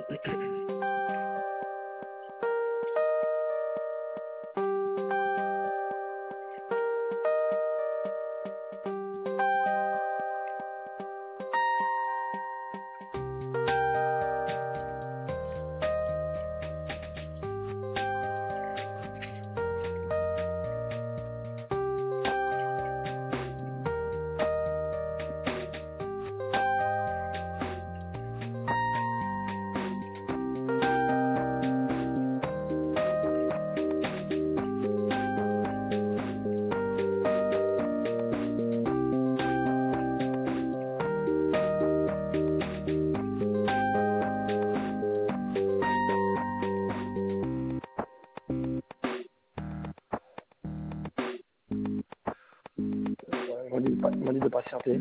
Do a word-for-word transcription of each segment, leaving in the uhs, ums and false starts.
Ils m'ont dit, de pas- ils m'ont dit de patienter.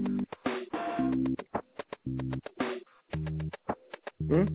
Hmm.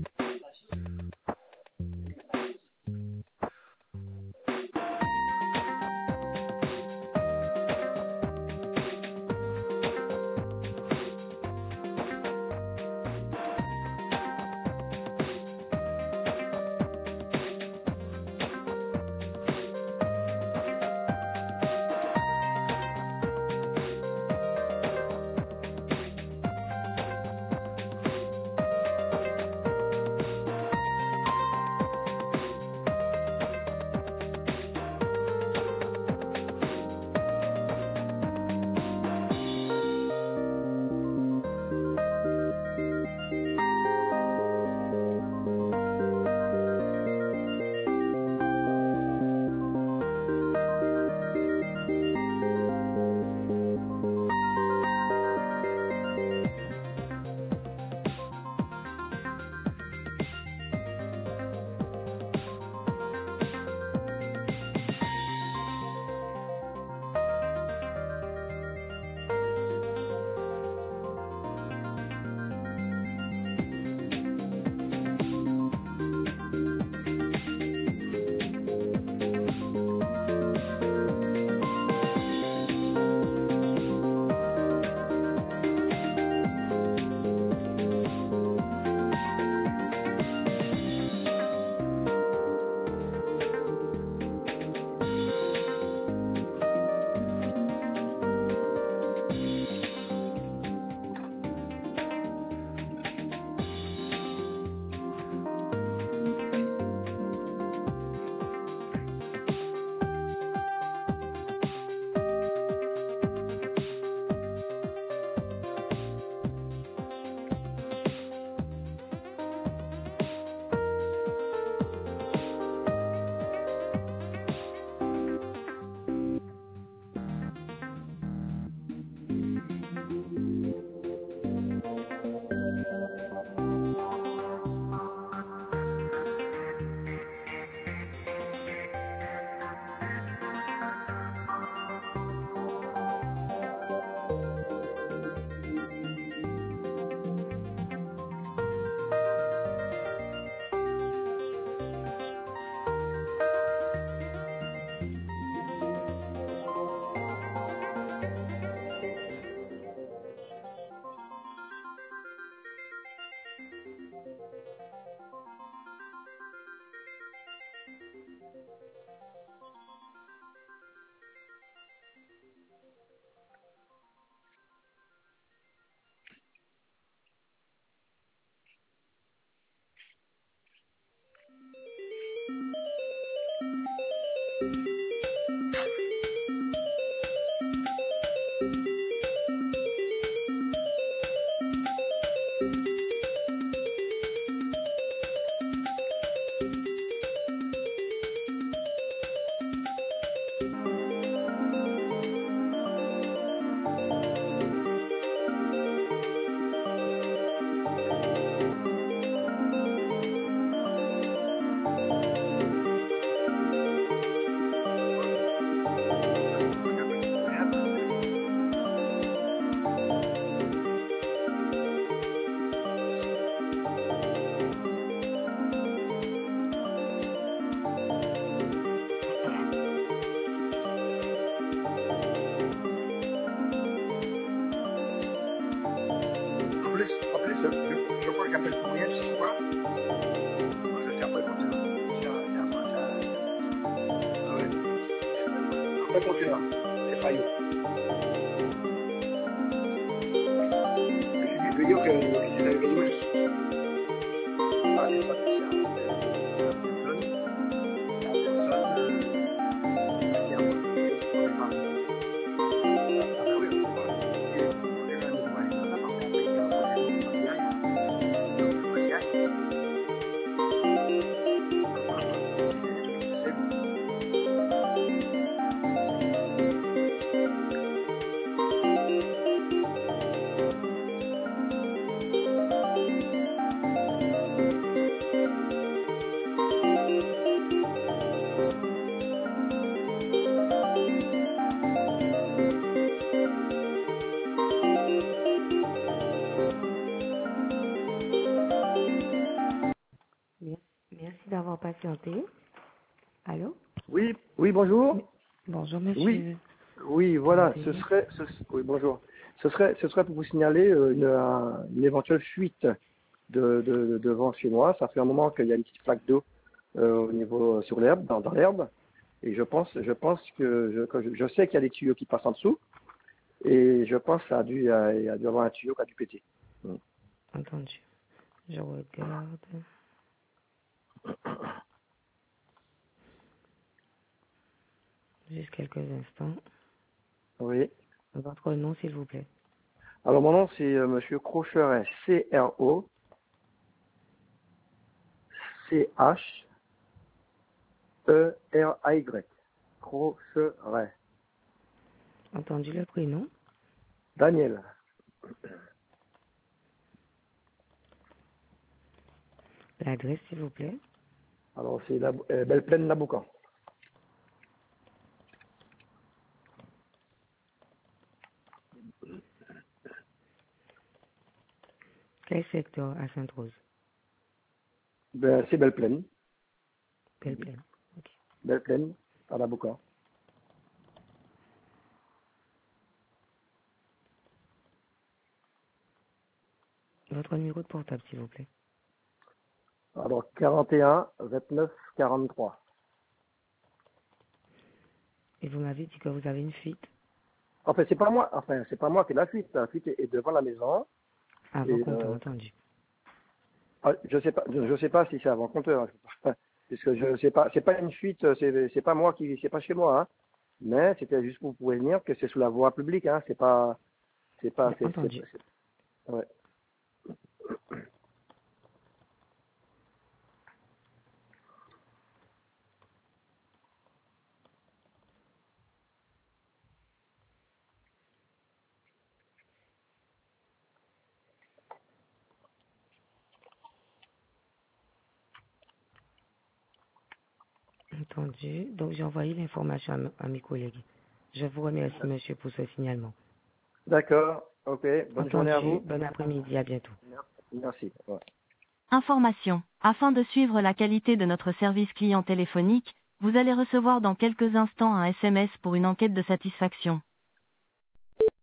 le compteur. C'est pas yo. Je veux dire que c'est la nouvelle. Ah, c'est pas spécial. La personne, la personne, euh, qui a un peu de Merci d'avoir patienté. Allô? Oui, oui, bonjour. Bonjour, monsieur. Oui, oui, voilà, ce serait, ce, oui, bonjour. Ce serait, ce serait pour vous signaler euh, une, un- une éventuelle fuite de, de, de, de vent chez moi. Ça fait un moment qu'il y a une petite flaque d'eau euh, au niveau sur l'herbe, dans, dans l'herbe, et je pense, je pense que je, que je, je sais qu'il y a des tuyaux qui passent en dessous, et je pense que ça a dû, euh, il y a dû avoir un tuyau qui a dû péter. Mm. Entendu. Je regarde. Juste quelques instants. Oui. Votre nom, s'il vous plaît. Alors mon nom c'est euh, Monsieur Crocheret, C R O C H E R A Y. Crocheret. Entendu le prénom. Daniel. L'adresse, s'il vous plaît. Alors c'est la euh, Belle Plaine Laboucan. Quel secteur à Sainte-Rose? Ben, c'est Belle Plaine. Belle Plaine. Ok. Belle Plaine à Laboucan. Votre numéro de portable, s'il vous plaît. Alors quarante et un vingt-neuf quarante-trois. Et vous m'avez dit que vous avez une fuite Enfin c'est pas moi, enfin c'est pas moi qui ai la fuite. La fuite est est devant la maison. avant Et compteur, euh, entendu. ah, je sais pas, je, je sais pas si c'est avant compteur. Puisque je sais pas, c'est pas une fuite, c'est c'est pas moi qui, c'est pas chez moi, hein. Mais c'était juste pour vous prévenir que c'est sous la voie publique, hein. C'est pas, c'est pas, Bien c'est, c'est, entendu. c'est- ouais. Entendu. Donc, j'ai envoyé l'information à, m- à mes collègues. Je vous remercie, monsieur, pour ce signalement. D'accord, ok. Bonne journée à Entendu. vous. Bon après-midi. À bientôt. Merci. Ouais. Information. Afin de suivre la qualité de notre service client téléphonique, vous allez recevoir dans quelques instants un S M S pour une enquête de satisfaction.